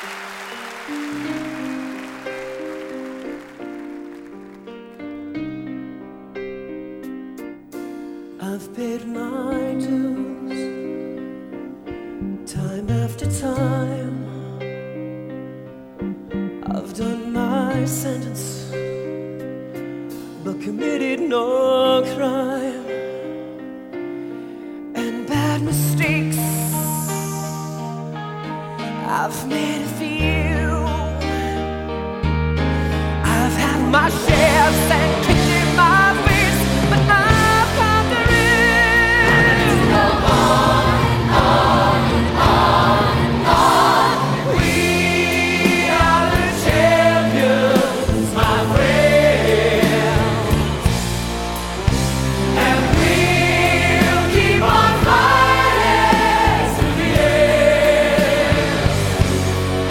I've paid my dues time after time. I've done my sentence but committed no crime. And bad mistakes I've made a few. I've had my share